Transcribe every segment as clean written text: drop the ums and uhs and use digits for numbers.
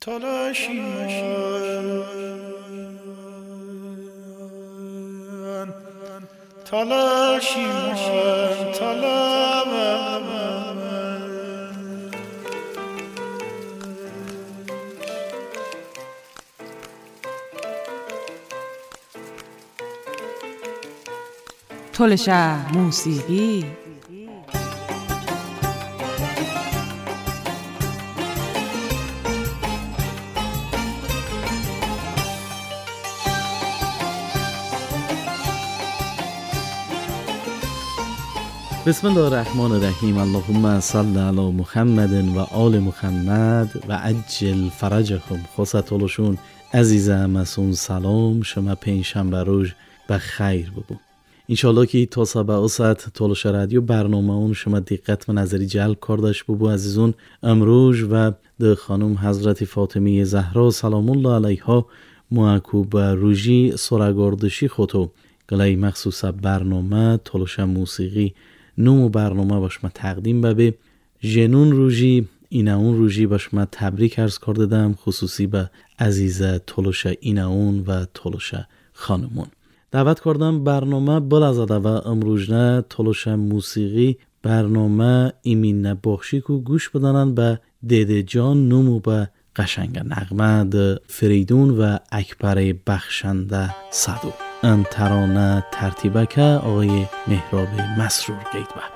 تلشه موسیقی. بسم الله الرحمن الرحیم. اللهم صل علی محمد و آل محمد و عجل فرجهم. خصتولشون عزیزم مسون سلام شما پنجشنبه روز به خیر ببو. انشالله که تا سبع اوسط تولش رادیو برنامه اون شما دقت و نظری جلب کردش ببو عزیزون. امروز و ده خانم حضرت فاطمه زهرا سلام الله علیها معکوب روژی سرگردشی خودو گلای مخصوص برنامه تولش موسیقی نوم برنامه باش ما تقدیم به جنون روژی ایناون روژی باش ما تبریک عرض کردم، خصوصی به عزیز تولش ایناون و تولش خانمون دعوت کردم برنامه بلازده و امروزنه تولش موسیقی برنامه ایمین نباخشی که گوش بدانند به دیده جان نومو به قشنگ نغمه فریدون و اکبر بخشنده صدو ان ترانه ترتیبه که آقای مهراب مسرور قید به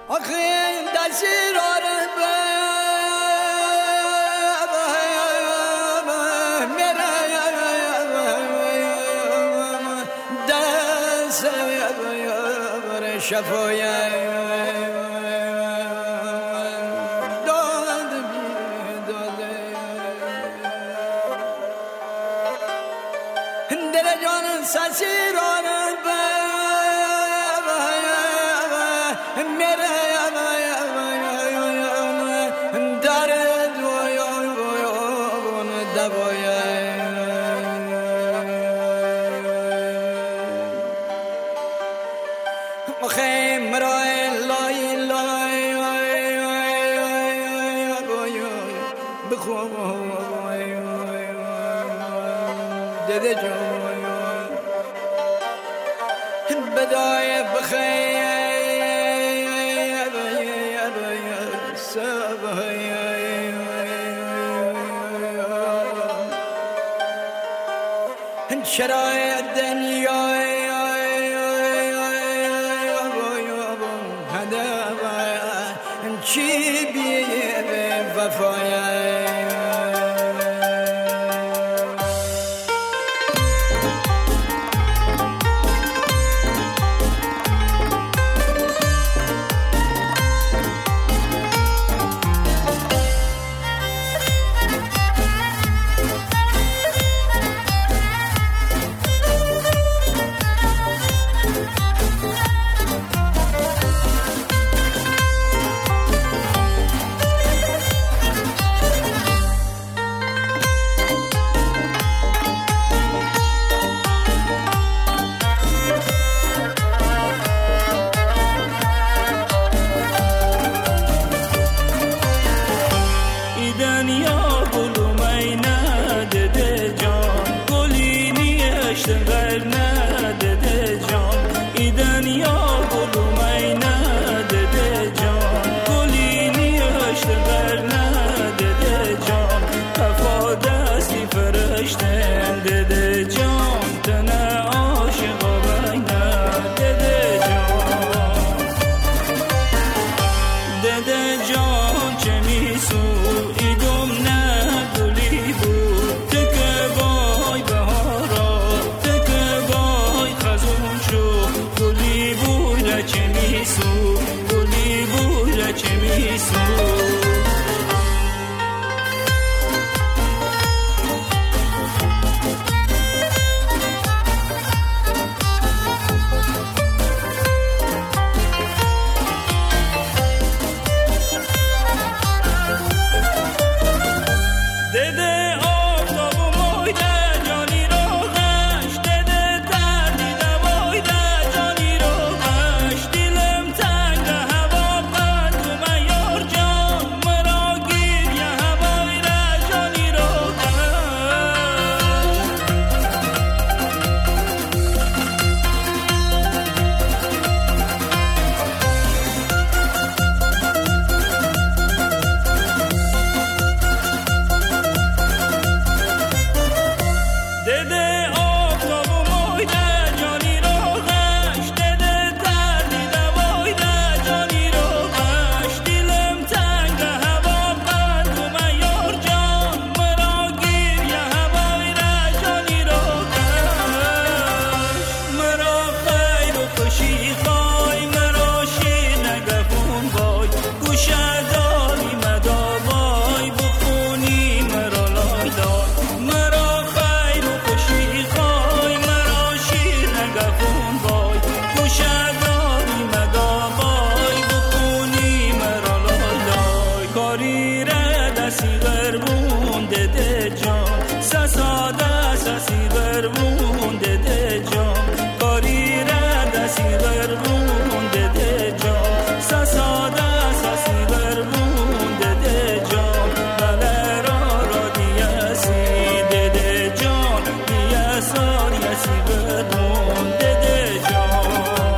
ده جان ساده ساسی برمون ده جان کاری را دسی برمون ده جان ساده ساسی برمون ده جان بله را دیاسی ده جان دیاسان یسی برمون ده جان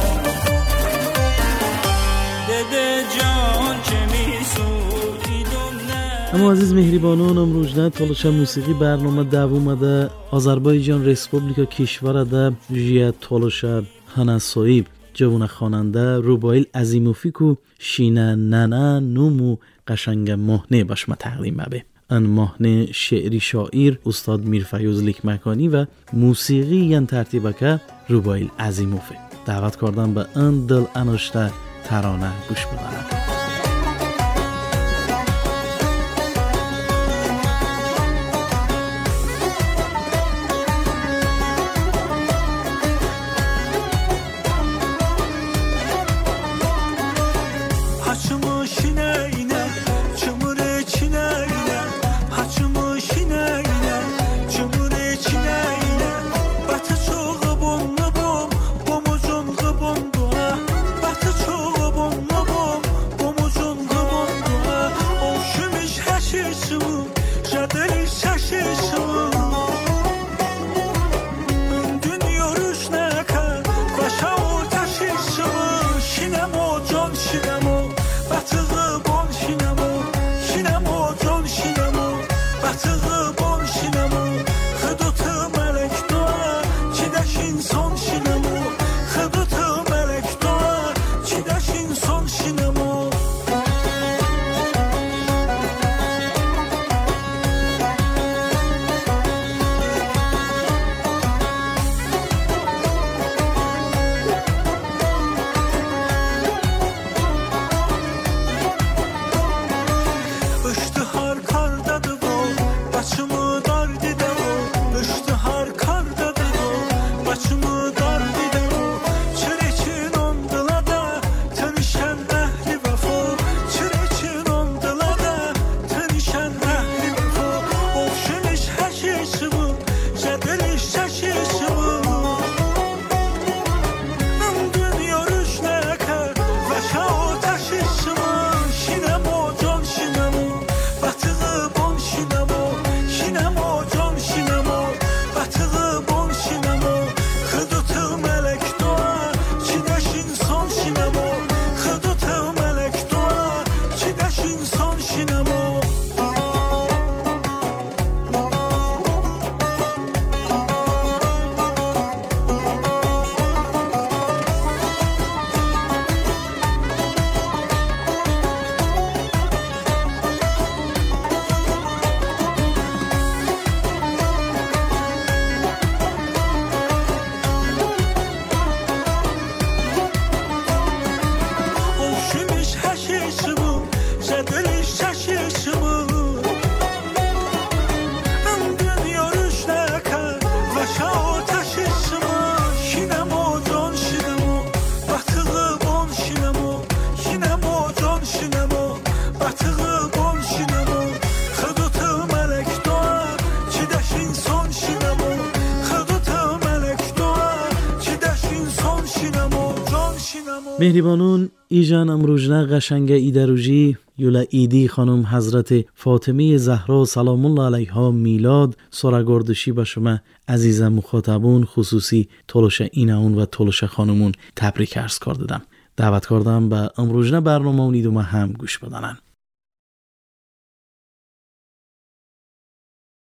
ده جان چه اما عزیز مهربانان امروزda تولش موسیقی برنامه دوامده آذربایجان رسپوبلیکا کشورده جیه تولش هنسایب جوان خواننده روبایل عظیموفی کو شینه ننه نومو قشنگ مهنه باشما تقدیم ببه ان مهنه شعری شاعر استاد میرفیوز لیکمکانی و موسیقی ین ترتیبه که روبایل عظیموفی دعوت کردن به ان دل اناشته ترانه گوش بدنه. مهربانون ایجان امروزنا قشنگ ایدروجی یولا ایدی خانم حضرت فاطمه زهرا سلام الله علیها میلاد سرگردشی به شما عزیزم مخاطبون خصوصی تولش ایناون و تولش خانمون تبریک عرض کردم. دعوت کردم به امروزنا برنامه اونید و ما هم گوش بدنن.